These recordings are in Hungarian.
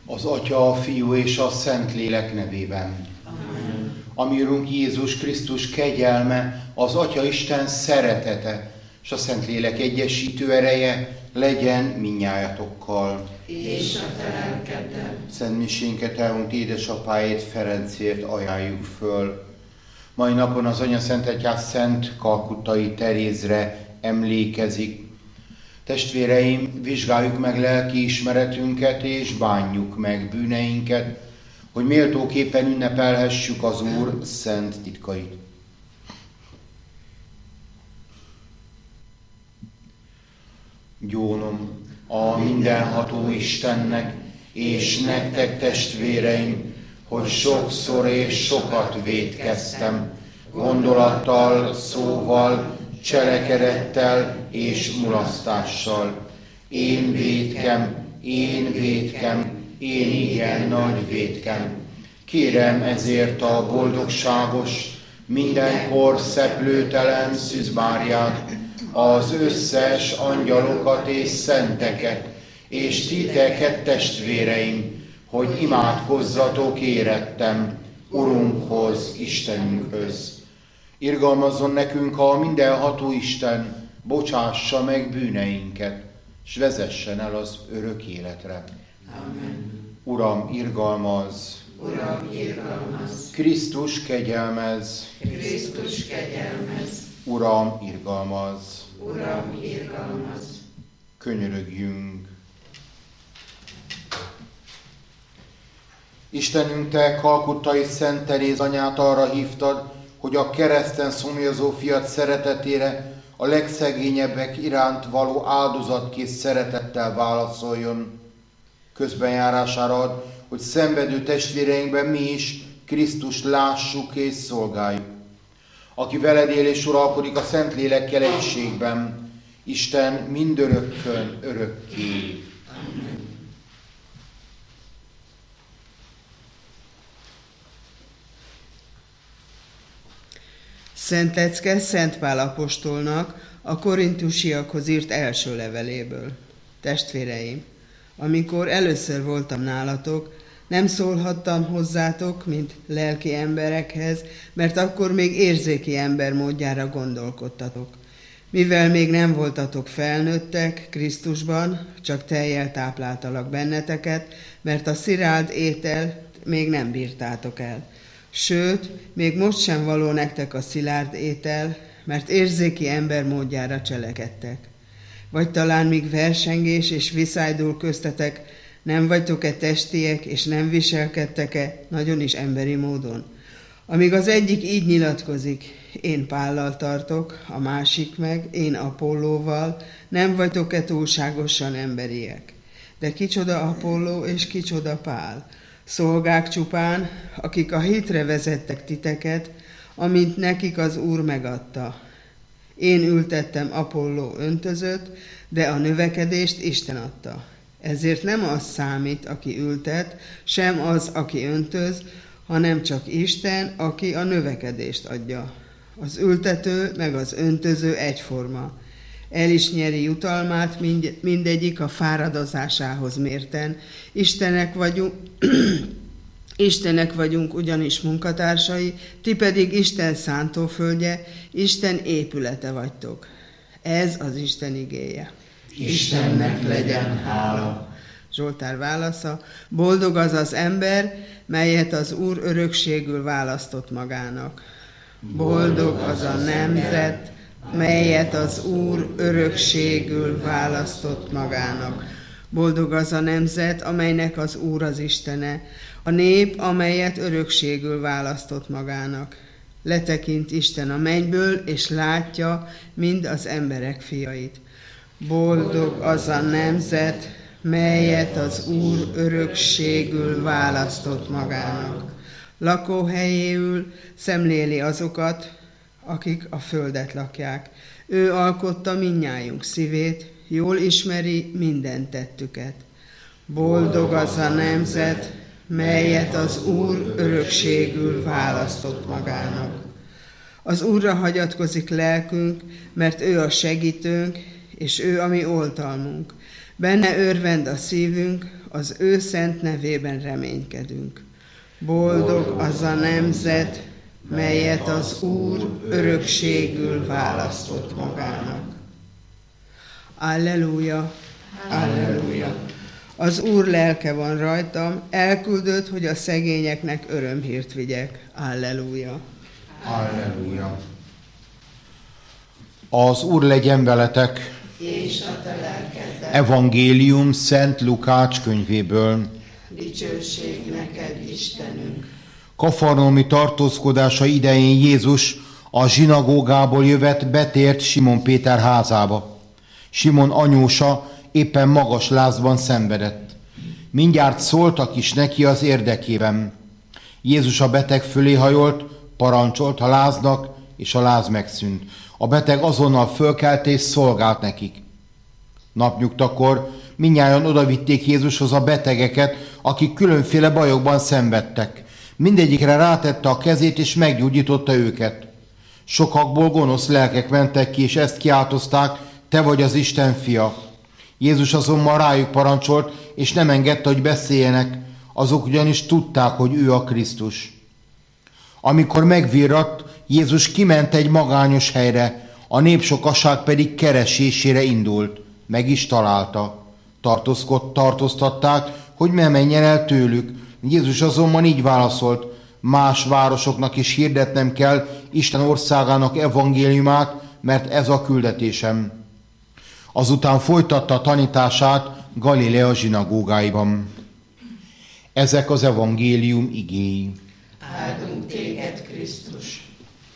Az Atya, a Fiú és a Szentlélek nevében. Amen. Ami Urunk Jézus Krisztus kegyelme, az Atya Isten szeretete, és a Szentlélek egyesítő ereje legyen mindnyájatokkal. És a te lelkeddel. Szent misénket elhunyt édesapáért, Ferencért ajánljuk föl. Mai napon az Anya Szent Egyház Szent Kalkuttai Terézre emlékezik. Testvéreim, vizsgáljuk meg lelki ismeretünket, és bánjuk meg bűneinket, hogy méltóképpen ünnepelhessük az Úr szent titkait. Gyónom a mindenható Istennek, és nektek, testvéreim, hogy sokszor és sokat vétkeztem, gondolattal, szóval, cselekedettel és mulasztással. Én vétkem, én igen nagy vétkem. Kérem ezért a boldogságos, mindenkor szeplőtelen Szűz Máriát, az összes angyalokat és szenteket, és titeket, testvéreim, hogy imádkozzatok érettem Urunkhoz, Istenünkhöz. Irgalmazzon nekünk a mindenható Isten, bocsássa meg bűneinket, s vezessen el az örök életre. Amen. Uram, irgalmazz! Uram, irgalmazz! Krisztus, kegyelmezz! Krisztus, kegyelmezz! Uram, irgalmazz! Uram, irgalmazz! Könyörögjünk! Istenünk, te Kalkuttai Szent Teréz anyát arra hívtad, hogy a kereszten szomjazó fiat szeretetére a legszegényebbek iránt való áldozatkész szeretettel válaszoljon. Közbenjárására ad, hogy szenvedő testvéreinkben mi is Krisztust lássuk és szolgáljuk. Aki veled él és uralkodik a Szentlélekkel egységben, Isten mindörökkön örökké. Amen. Szent lecke Szent Pál apostolnak a korintusiakhoz írt első leveléből. Testvéreim, amikor először voltam nálatok, nem szólhattam hozzátok, mint lelki emberekhez, mert akkor még érzéki ember módjára gondolkodtatok. Mivel még nem voltatok felnőttek Krisztusban, csak tejjel tápláltalak benneteket, mert a szilárd ételt még nem bírtátok el. Sőt, még most sem való nektek a szilárd étel, mert érzéki ember módjára cselekedtek. Vagy talán míg versengés és viszály köztetek, nem vagytok-e testiek, és nem viselkedtek-e nagyon is emberi módon? Amíg az egyik így nyilatkozik, én Pállal tartok, a másik meg, én Apollóval, nem vagytok-e túlságosan emberiek? De kicsoda Apolló és kicsoda Pál? Szolgák csupán, akik a hitre vezettek titeket, amint nekik az Úr megadta. Én ültettem, Apolló öntözött, de a növekedést Isten adta. Ezért nem az számít, aki ültet, sem az, aki öntöz, hanem csak Isten, aki a növekedést adja. Az ültető meg az öntöző egyforma. El is nyeri jutalmát mindegyik a fáradozásához mérten. Istenek vagyunk ugyanis munkatársai, ti pedig Isten szántóföldje, Isten épülete vagytok. Ez az Isten igéje. Istennek legyen hála. Zsoltár válasza: boldog az az ember, melyet az Úr örökségül választott magának. Boldog az a nemzet, melyet az Úr örökségül választott magának. Boldog az a nemzet, amelynek az Úr az Istene, a nép, amelyet örökségül választott magának. Letekint Isten a mennyből, és látja mind az emberek fiait. Boldog az a nemzet, melyet az Úr örökségül választott magának. Lakóhelyéül szemléli azokat, akik a földet lakják. Ő alkotta mindnyájunk szívét, jól ismeri minden tettüket. Boldog az a nemzet, melyet az Úr örökségül választott magának. Az Úrra hagyatkozik lelkünk, mert ő a segítőnk, és ő a mi oltalmunk. Benne örvend a szívünk, az ő szent nevében reménykedünk. Boldog az a nemzet, melyet az Úr örökségül választott magának. Alleluja! Alleluja! Az Úr lelke van rajtam, elküldött, hogy a szegényeknek örömhírt vigyek. Alleluja! Alleluja! Az Úr legyen veletek! És a te lelkeddel. Evangélium Szent Lukács könyvéből. Dicsőség neked, Istenünk! Kafarnaumi tartózkodása idején Jézus a zsinagógából jövet betért Simon Péter házába. Simon anyósa éppen magas lázban szenvedett. Mindjárt szóltak is neki az érdekében. Jézus a beteg fölé hajolt, parancsolt a láznak, és a láz megszűnt. A beteg azonnal fölkelt és szolgált nekik. Napnyugtakor mindnyájan odavitték Jézushoz a betegeket, akik különféle bajokban szenvedtek. Mindegyikre rátette a kezét, és meggyógyította őket. Sokakból gonosz lelkek mentek ki, és ezt kiáltozták: te vagy az Isten fia. Jézus azonban rájuk parancsolt, és nem engedte, hogy beszéljenek, azok ugyanis tudták, hogy ő a Krisztus. Amikor megvirratt, Jézus kiment egy magányos helyre, a népsokasság pedig keresésére indult. Meg is találta. Tartóztatták, hogy ne menjen el tőlük. Jézus azonban így válaszolt: más városoknak is hirdetnem kell Isten országának evangéliumát, mert ez a küldetésem. Azután folytatta a tanítását Galilea zsinagógáiban. Ezek az evangélium igéi. Áldunk téged, Krisztus!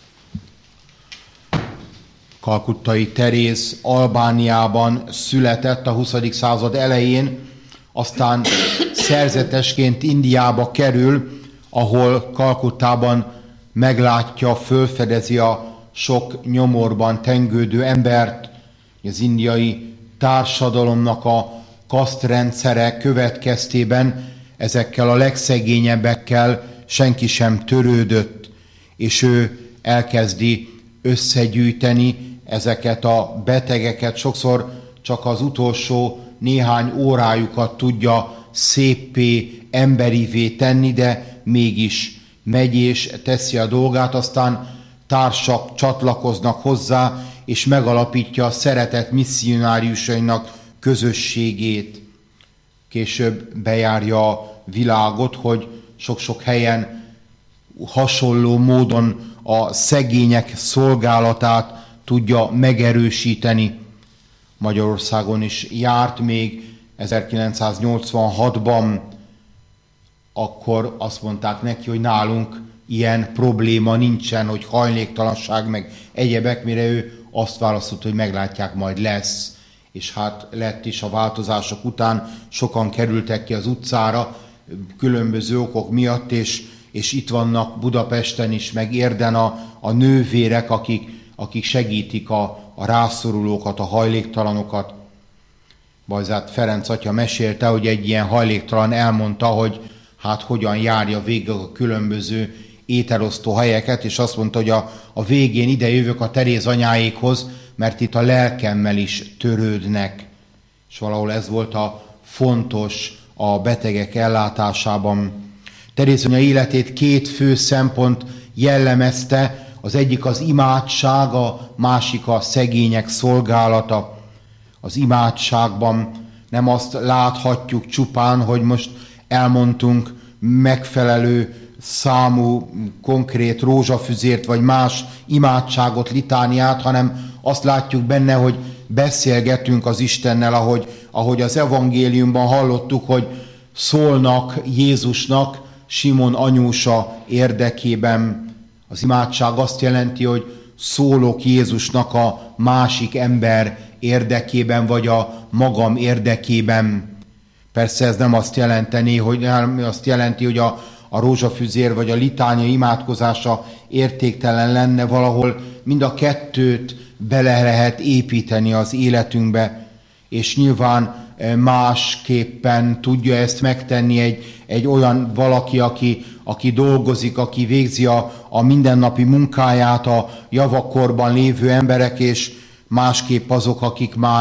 Kalkuttai Teréz Albániában született a 20. század elején, aztán szerzetesként Indiába kerül, ahol Kalkuttában meglátja, fölfedezi a sok nyomorban tengődő embert. Az indiai társadalomnak a kasztrendszere következtében ezekkel a legszegényebbekkel senki sem törődött, és ő elkezdi összegyűjteni ezeket a betegeket, sokszor csak az utolsó néhány órájukat tudja széppé, emberivé tenni, de mégis megy és teszi a dolgát, aztán társak csatlakoznak hozzá, és megalapítja a szeretet misszionáriusainak közösségét. Később bejárja a világot, hogy sok-sok helyen hasonló módon a szegények szolgálatát tudja megerősíteni. Magyarországon is járt még 1986-ban, akkor azt mondták neki, hogy nálunk ilyen probléma nincsen, hogy hajléktalanság meg egyebek, mire ő azt válaszolt, hogy meglátják, majd lesz. És hát lett is a változások után, sokan kerültek ki az utcára különböző okok miatt, és itt vannak Budapesten is, meg Érden a nővérek, akik segítik a rászorulókat, a hajléktalanokat. Bajzát Ferenc atya mesélte, hogy egy ilyen hajléktalan elmondta, hogy hát hogyan járja végig a különböző ételosztó helyeket, és azt mondta, hogy a végén ide jövök a Teréz anyáékhoz, mert itt a lelkemmel is törődnek. És valahol ez volt a fontos a betegek ellátásában. Teréz anya életét két fő szempont jellemezte, az egyik az imádság, a másik a szegények szolgálata. Az imádságban nem azt láthatjuk csupán, hogy most elmondtunk megfelelő számú konkrét rózsafüzért, vagy más imádságot, litániát, hanem azt látjuk benne, hogy beszélgetünk az Istennel, ahogy az evangéliumban hallottuk, hogy szólnak Jézusnak Simon anyósa érdekében. Az imádság azt jelenti, hogy szólok Jézusnak a másik ember érdekében, vagy a magam érdekében. Persze ez nem azt jelenti, hogy a rózsafüzér vagy a litánia imádkozása értéktelen lenne, valahol mind a kettőt bele lehet építeni az életünkbe, és nyilván másképpen tudja ezt megtenni egy olyan valaki, aki dolgozik, aki végzi a mindennapi munkáját, a javakorban lévő emberek, és másképp azok, akik már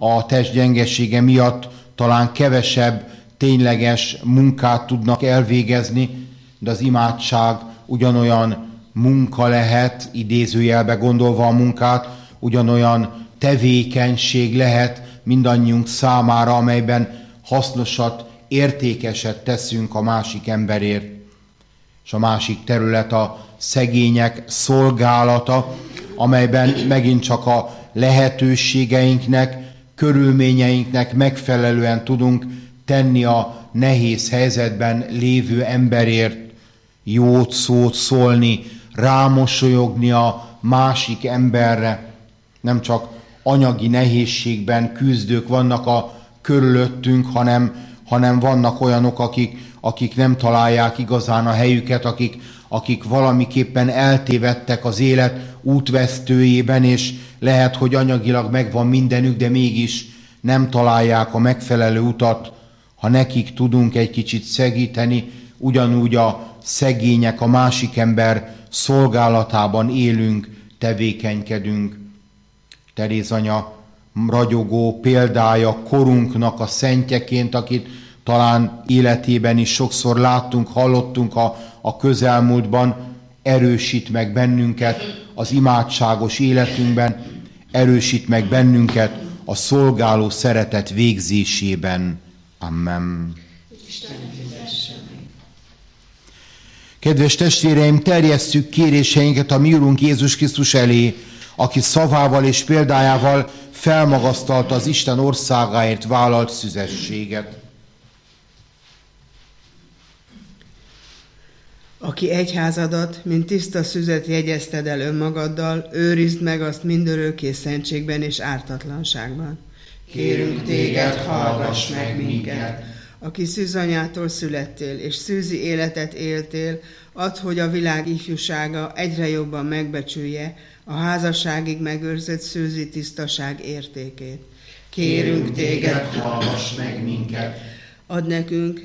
a test gyengesége miatt talán kevesebb tényleges munkát tudnak elvégezni, de az imádság ugyanolyan munka lehet, idézőjelbe gondolva a munkát, ugyanolyan tevékenység lehet mindannyiunk számára, amelyben hasznosat, értékeset teszünk a másik emberért. És a másik terület a szegények szolgálata, amelyben megint csak a lehetőségeinknek, körülményeinknek megfelelően tudunk tenni a nehéz helyzetben lévő emberért, jót szót szólni, rámosolyogni a másik emberre. Nem csak anyagi nehézségben küzdők vannak a körülöttünk, hanem vannak olyanok, akik nem találják igazán a helyüket, akik valamiképpen eltévedtek az élet útvesztőjében, és lehet, hogy anyagilag megvan mindenük, de mégis nem találják a megfelelő utat. Ha nekik tudunk egy kicsit segíteni, ugyanúgy a szegények, a másik ember szolgálatában élünk, tevékenykedünk. Teréz anya ragyogó példája korunknak a szentjeként, akit talán életében is sokszor láttunk, hallottunk a közelmúltban, erősít meg bennünket az imádságos életünkben, erősít meg bennünket a szolgáló szeretet végzésében. Amen. Kedves testvéreim, terjesszük kéréseinket a mi Urunk Jézus Krisztus elé, aki szavával és példájával felmagasztalta az Isten országáért vállalt szüzességet. Aki egyházadat, mint tiszta szüzet jegyezted el önmagaddal, őrizd meg azt mindörökké szentségben és ártatlanságban. Kérünk téged, hallgass meg minket. Aki szűzanyától születtél, és szűzi életet éltél, add, hogy a világ ifjúsága egyre jobban megbecsülje a házasságig megőrzött szűzi tisztaság értékét. Kérünk téged, hallgass meg minket. Add nekünk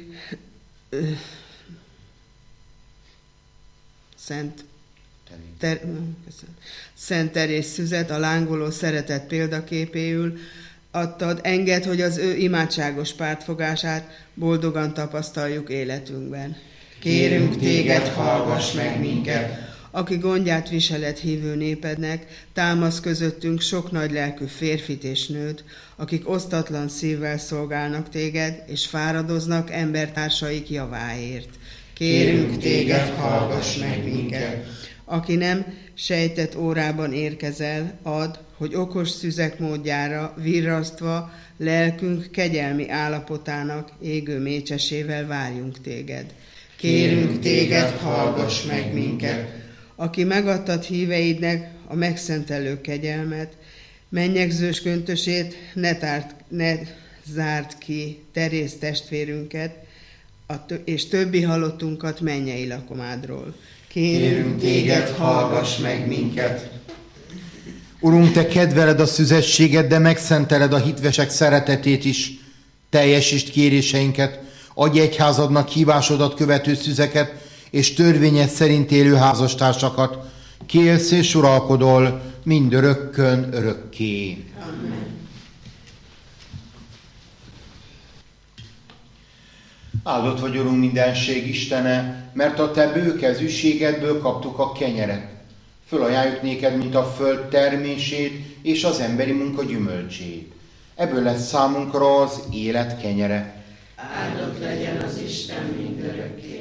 Szent Terés szüzet a lángoló szeretet példaképéül, adtad, engedd, hogy az ő imádságos pártfogását boldogan tapasztaljuk életünkben. Kérünk téged, hallgass meg minket. Aki gondját viseled hívő népednek, támasz közöttünk sok nagy lelkű férfit és nőt, akik osztatlan szívvel szolgálnak téged, és fáradoznak embertársaik javáért. Kérünk téged, hallgass meg minket. Aki nem sejtett órában érkezel, add, hogy okos szüzek módjára virrasztva lelkünk kegyelmi állapotának égő mécsesével várjunk téged. Kérünk téged, hallgass meg minket. Aki megadtad híveidnek a megszentelő kegyelmet, mennyegzős köntösét ne zárd ki Teréz testvérünket, és többi halottunkat mennyei lakomádról. Kérünk téged, hallgass meg minket. Urunk, te kedveled a szüzességet, de megszenteled a hitvesek szeretetét is. Teljesítsd kéréseinket, adj egyházadnak hívásodat követő szüzeket, és törvényed szerint élő házastársakat. Kélsz és uralkodol mindörökkön örökké. Amen. Áldott vagy, Urunk, mindenség Istene, mert a te bőkezűségedből kaptuk a kenyeret. Fölajánljuk néked, mint a föld termését és az emberi munka gyümölcsét. Ebből lesz számunkra az élet kenyere. Áldott legyen az Isten mindörökké.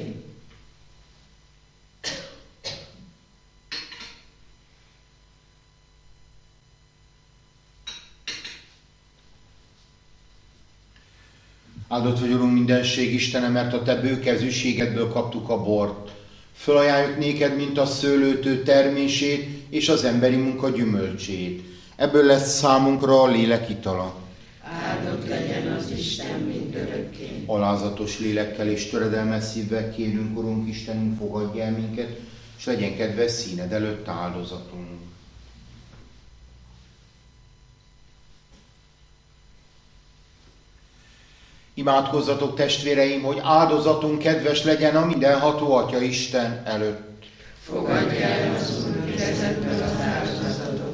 Áldott vagy, Urunk, mindenség Istene, mert a te bőkezűségedből kaptuk a bort. Fölajánljuk néked, mint a szőlőtő termését és az emberi munka gyümölcsét. Ebből lesz számunkra a lélek itala. Áldott legyen az Isten mindörökké. Alázatos lélekkel és töredelmes szívvel kérünk, Urunk Istenünk, fogadj el minket, és legyen kedves színed előtt áldozatunk. Imádkozzatok, testvéreim, hogy áldozatunk kedves legyen a mindenható Atya Isten előtt. Fogadj el az Úr kezedből az áldozatot,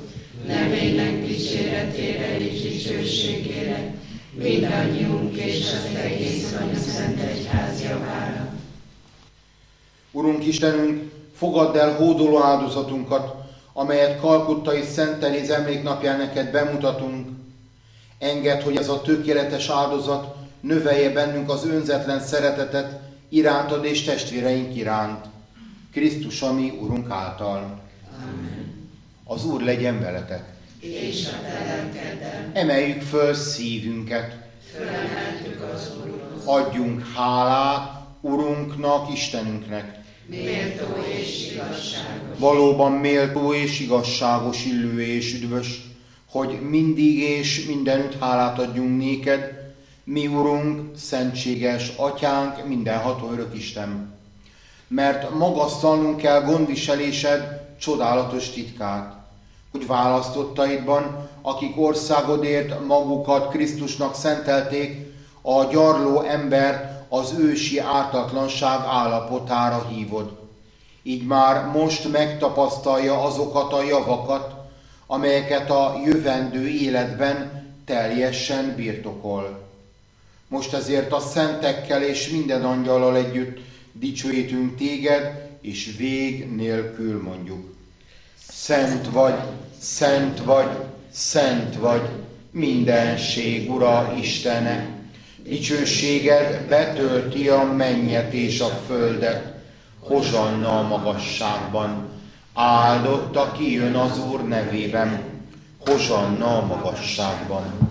nevének dicséretére és dicsőségére, mindannyiunk és az egész Anya Szent Egyház javára. Urunk Istenünk, fogadd el hódoló áldozatunkat, amelyet Kalkuttai Szent Teréz emléknapján neked bemutatunk. Engedd, hogy ez a tökéletes áldozat növelje bennünk az önzetlen szeretetet irántad és testvéreink iránt. Krisztus, ami Urunk által. Amen. Az Úr legyen veletek. És a te lelkeddel. Emeljük föl szívünket. Fölemeltük az Úrhoz. Adjunk hálát Urunknak, Istenünknek. Méltó és igazságos. Valóban méltó és igazságos, illő és üdvös, hogy mindig és mindenütt hálát adjunk néked, mi Urunk, szentséges Atyánk, mindenható örök Isten. Mert magasztalnunk kell gondviselésed csodálatos titkát, hogy választottaidban, akik országodért magukat Krisztusnak szentelték, a gyarló embert az ősi ártatlanság állapotára hívod. Így már most megtapasztalja azokat a javakat, amelyeket a jövendő életben teljesen birtokol. Most ezért a szentekkel és minden angyallal együtt dicsőítünk téged, és vég nélkül mondjuk. Szent vagy, szent vagy, szent vagy, mindenség Ura Istene. Dicsőséged betölti a mennyet és a földet, hozsanna a magasságban. Áldott, aki jön az Úr nevében, hozsanna a magasságban.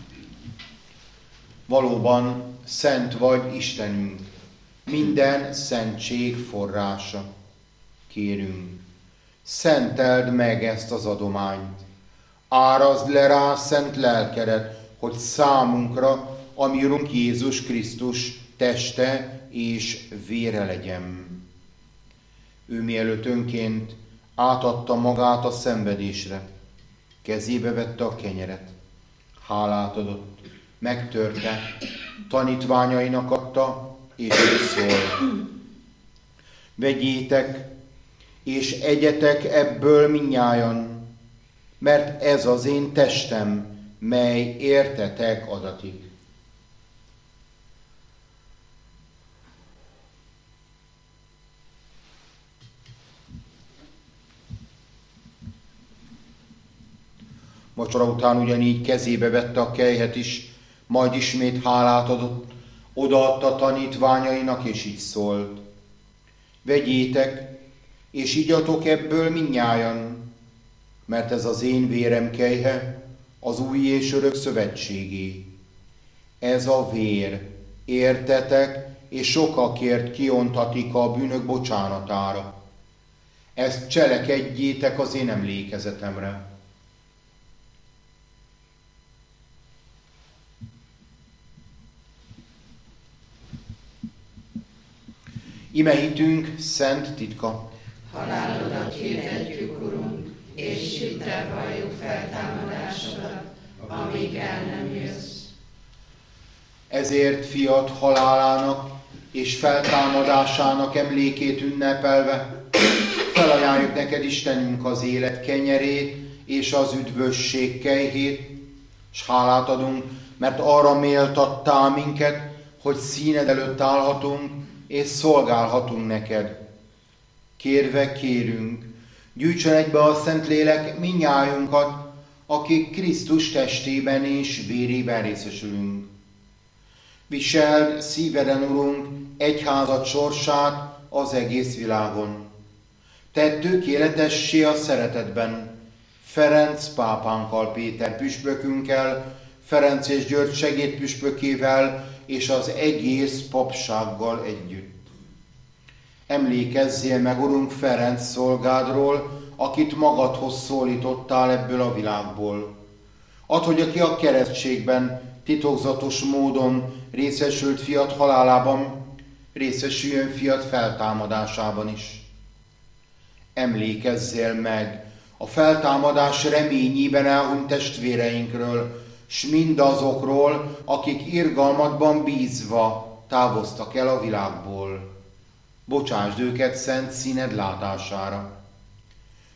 Valóban szent vagy Istenünk, minden szentség forrása. Kérünk, szenteld meg ezt az adományt, árazd le rá szent lelkedet, hogy számunkra, ami Urunk Jézus Krisztus teste és vére legyen. Ő mielőtt önként átadta magát a szenvedésre, kezébe vette a kenyeret, hálát adott, megtörte, tanítványainak adta, és így szól. Vegyétek, és egyetek ebből mindnyájan, mert ez az én testem, mely értetek adatik. Vacsora után ugyanígy kezébe vette a kelyhet is, majd ismét hálát adott, odaadta tanítványainak, és így szólt. Vegyétek, és igyatok ebből mindnyájan, mert ez az én vérem kelyhe, az új és örök szövetségé. Ez a vér, értetek, és sokakért kiontatik a bűnök bocsánatára. Ezt cselekedjétek az én emlékezetemre. Ime hitünk szent titka. Halálodat hirdetjük, Urunk, és hittel valljuk feltámadásodat, amíg el nem jössz. Ezért fiad halálának és feltámadásának emlékét ünnepelve felajánljuk neked, Istenünk, az élet kenyerét és az üdvösség kejhét, s hálát adunk, mert arra méltattál minket, hogy színed előtt állhatunk, és szolgálhatunk neked. Kérve kérünk, gyűjtsön egybe a Szentlélek mindnyájunkat, akik Krisztus testében és vérében részesülünk. Viseld szíveden, Urunk, egyházad sorsát az egész világon. Tedd tökéletessé a szeretetben, Ferenc pápánkkal, Péter püspökünkkel, Ferenc és György segédpüspökével és az egész papsággal együtt. Emlékezzél meg, Urunk, Ferenc szolgádról, akit magadhoz szólítottál ebből a világból. Add, hogy aki a keresztségben titokzatos módon részesült fiat halálában, részesüljön fiat feltámadásában is. Emlékezzél meg a feltámadás reményében elhunyt testvéreinkről, s mindazokról, akik irgalmadban bízva távoztak el a világból. Bocsásd őket szent színed látására.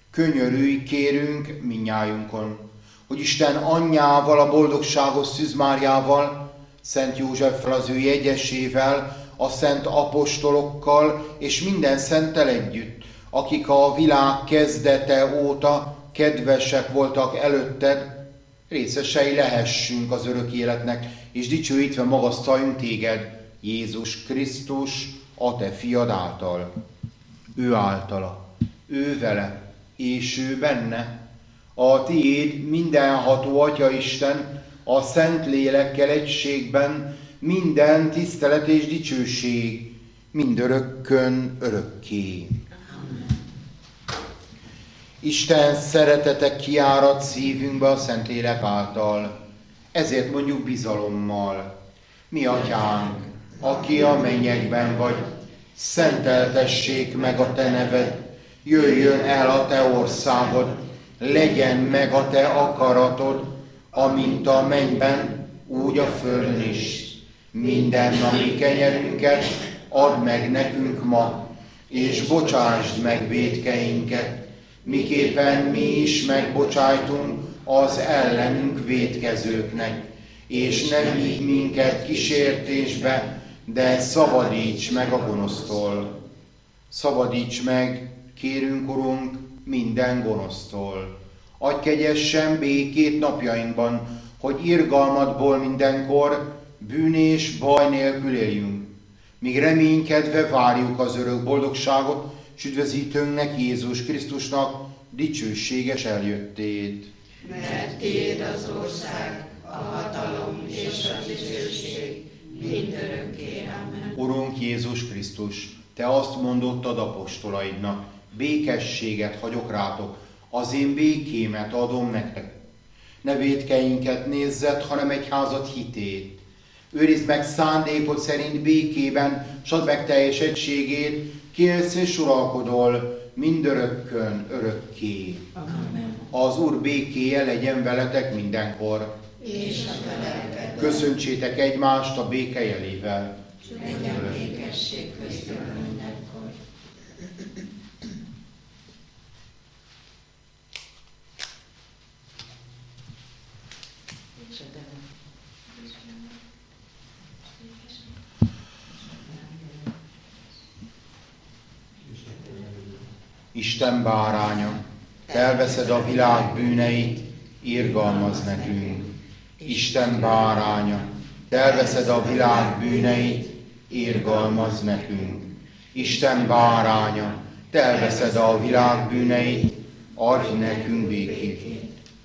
Könyörülj, kérünk minnyájunkon, hogy Isten anyjával, a boldogságos Szűz Máriával, Szent Józseffel, az ő jegyesével, a szent apostolokkal és minden szenttel együtt, akik a világ kezdete óta kedvesek voltak előtted, részesei lehessünk az örök életnek, és dicsőítve magasztaljunk téged, Jézus Krisztus, a te fiad által. Ő általa, ő vele, és ő benne, a tiéd mindenható Atyaisten, a Szent Lélekkel egységben, minden tisztelet és dicsőség, mindörökkön örökké. Isten szeretete kiárad szívünkbe a Szentlélek által, ezért mondjuk bizalommal: mi Atyánk, aki a mennyekben vagy, szenteltessék meg a te neved, jöjjön el a te országod, legyen meg a te akaratod, amint a mennyben, úgy a földön is. Mindennapi kenyerünket add meg nekünk ma, és bocsásd meg vétkeinket, miképpen mi is megbocsájtunk az ellenünk vétkezőknek, és ne vigy minket kísértésbe, de szabadíts meg a gonosztól. Szabadíts meg, kérünk, Urunk, minden gonosztól. Adj kegyesen békét napjainkban, hogy irgalmadból mindenkor bűn és baj nélkül éljünk, míg reménykedve várjuk az örök boldogságot, s üdvözítőnknek, Jézus Krisztusnak dicsőséges eljöttét. Mert tiéd az ország, a hatalom és a dicsőség mindörökké. Amen. Urunk Jézus Krisztus, te azt mondottad apostolaidnak: békességet hagyok rátok, az én békémet adom nektek. Ne vétkeinket nézzed, hanem egyházad hitét. Őrizd meg szándékod szerint békében, s add meg teljes egységét, ki élsz és uralkodol mindörökkön örökké. Amen. Az Úr békéje legyen veletek mindenkor. És a te lelked. Köszöntsétek egymást a béke jelével. Legyen békesség köztünk mindenkor. Isten báránya, te elveszed a világ bűneit, irgalmazz nekünk. Isten báránya, te elveszed a világ bűneit, irgalmazz nekünk. Isten báránya, te elveszed a világ bűneit, adj nekünk békét.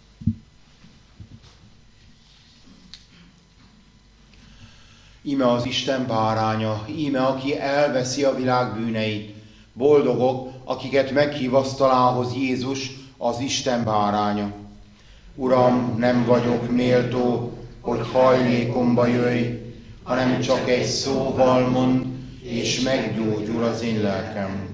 Íme az Isten báránya, íme aki elveszi a világ bűneit. Boldogok, akiket meghív asztalához Jézus, az Isten báránya. Uram, nem vagyok méltó, hogy hajlékomba jöjj, hanem csak egy szóval mondd, és meggyógyul az én lelkem.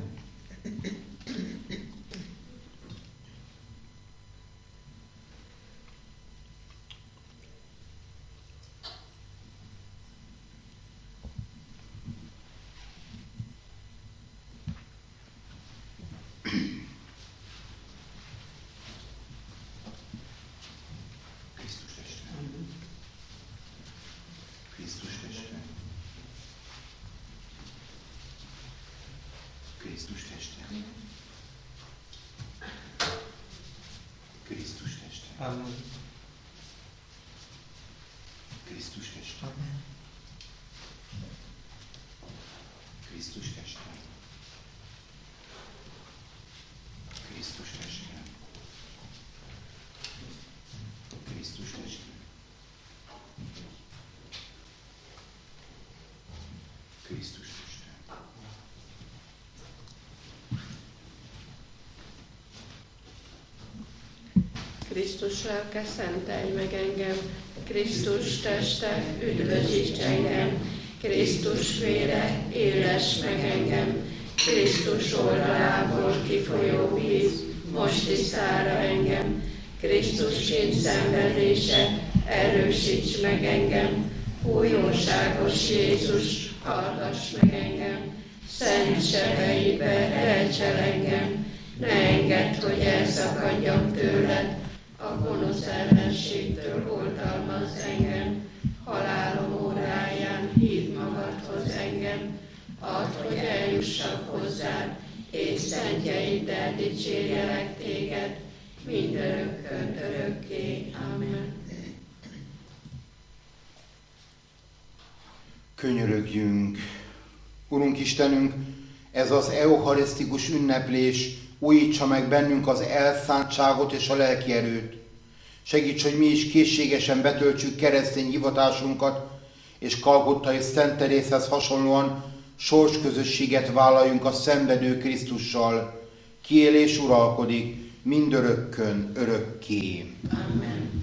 Krisztus teste. Krisztus teste. Amen. Krisztus teste. Amen. Krisztus teste. Krisztus teste. Krisztus teste. Krisztus teste. Krisztus lelke, szentelj meg engem, Krisztus teste, üdvözíts engem, Krisztus vére, éless meg engem, Krisztus oldalából kifolyó víz, most tisztára engem, Krisztus szenvedése, erősíts meg engem, újóságos Jézus, hallgass meg engem, szent sebeibe rejts el engem, ne engedd, hogy elszakadjak tőled, a gonosz ellenségtől oltalmazz engem, halálom óráján hívd magadhoz engem, add, hogy eljussak hozzád, és szentjeiddel dicsérjelek téged, mindörökkön örökké. Amen. Könyörögjünk! Urunk Istenünk, ez az eucharisztikus ünneplés újítsa meg bennünk az elszántságot és a lelki erőt. Segíts, hogy mi is készségesen betöltsük keresztény hivatásunkat, és Kalgottai Szent Terézhez hasonlóan sorsközösséget vállaljunk a szenvedő Krisztussal, ki él és uralkodik mindörökkön örökké. Amen.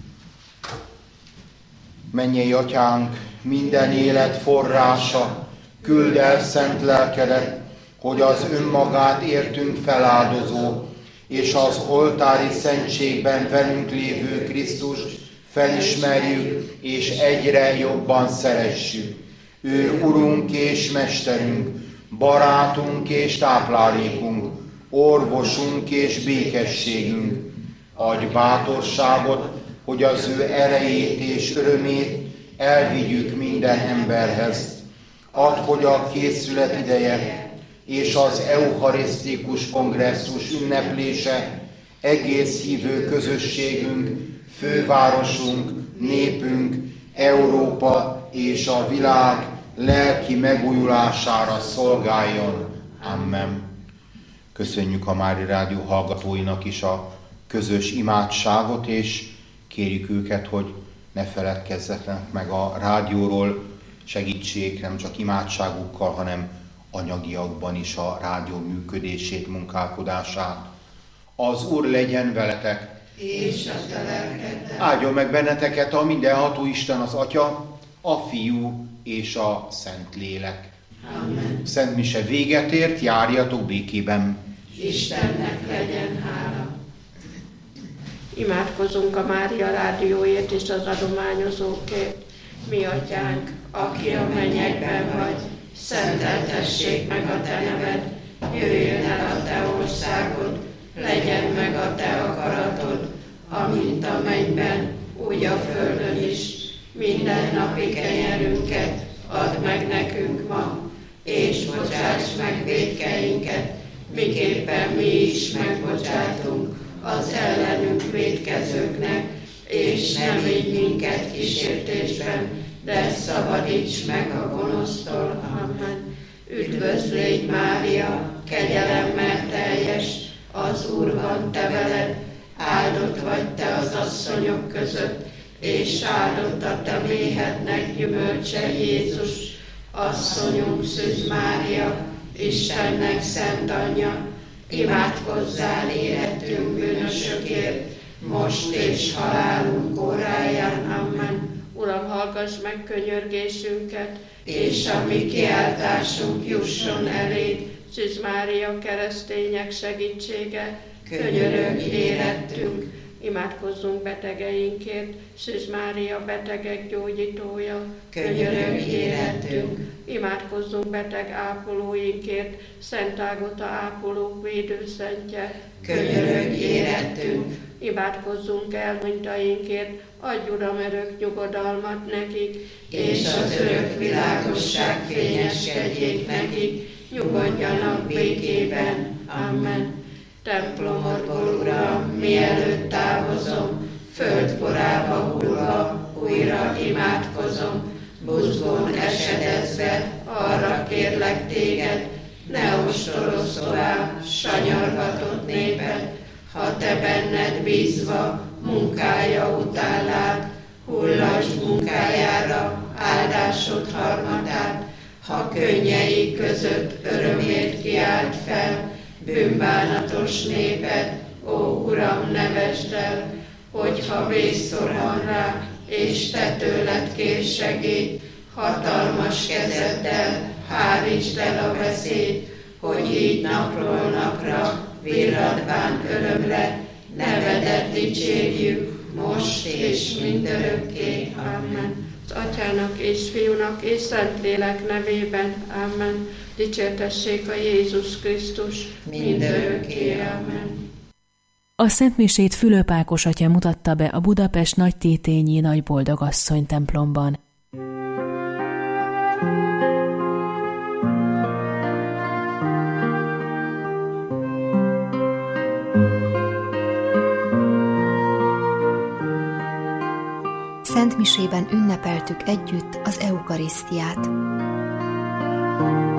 Mennyei Atyánk, minden élet forrása, küld el szent lelkedet, hogy az önmagát értünk feláldozó, és az oltári szentségben velünk lévő Krisztust felismerjük, és egyre jobban szeressük. Ő Urunk és Mesterünk, barátunk és táplálékunk, orvosunk és békességünk. Adj bátorságot, hogy az ő erejét és örömét elvigyük minden emberhez. Add, hogy a készület ideje és az eucharisztikus kongresszus ünneplése egész hívő közösségünk, fővárosunk, népünk, Európa és a világ lelki megújulására szolgáljon. Amen. Köszönjük a Mária Rádió hallgatóinak is a közös imádságot, és kérjük őket, hogy ne feledkezzenek meg a rádióról, segítség nem csak imádságukkal, hanem anyagiakban is a rádió működését, munkálkodását. Az Úr legyen veletek, és a te lelkeddel. Áldjon meg benneteket a mindenható Isten, az Atya, a Fiú és a Szentlélek. Amen. Szent mise véget ért, járjatok békében. Istennek legyen hála. Imádkozunk a Mária Rádióért és az adományozókért. Mi Atyánk, aki a mennyekben vagy, szenteltessék meg a te neved, jöjjön el a te országod, legyen meg a te akaratod, amint a mennyben, úgy a földön is. Minden napi kenyerünket add meg nekünk ma, és bocsáss meg vétkeinket, miképpen mi is megbocsátunk az ellenünk vétkezőknek, és nem vigy minket kísértésben, de szabadíts meg a gonosztól. Amen. Üdvözl légy Mária, kegyelemmel teljes, az Úr van te veled, áldott vagy te az asszonyok között, és áldott a te méhednek gyümölcse Jézus. Asszonyunk Szűz Mária, Istennek szent anyja, imádkozzál érettünk bűnösökért, most és halálunk óráján. Amen. Uram, hallgass meg könyörgésünket, és a mi kiáltásunk jusson eléd. Szűz Mária, keresztények segítsége, könyörögj érettünk. Imádkozzunk betegeinkért, Szűz Mária, betegek gyógyítója, könyörögj érettünk. Imádkozzunk beteg ápolóinkért, Szent Ágota ápolók védőszentje, könyörögj érettünk. Imádkozzunk elhunytainkért, adj Uram örök nyugodalmat nekik, és az örök világosság fényeskedjék nekik, nyugodjanak békében. Amen. Templomodból, Uram, mielőtt távozom, földporába hullva újra imádkozom, buzgón esedezve arra kérlek téged, ne ostorozz tovább sanyargatott néped, ha te benned bízva munkája után lát, hullasd munkájára áldásod harmatát, ha könnyei között örömért kiált fel, bűnbánatos néped, ó Uram, nevesd el, hogyha vészszorhan rá, és te tőled kér segélyt, hatalmas kezeddel hárítsd el a veszélyt, hogy így napról napra virradván örömre nevedet dicsérjük, most és mindörökké. Amen. az Atyának és Fiúnak és Szentlélek nevében. Amen. Dicsértessék a Jézus Krisztus mindörökké. Amen. A szentmisét Fülöp Ákos atya mutatta be a Budapest Nagytétényi Nagyboldogasszony templomban. Szentmisében ünnepeltük együtt az eukarisztiát.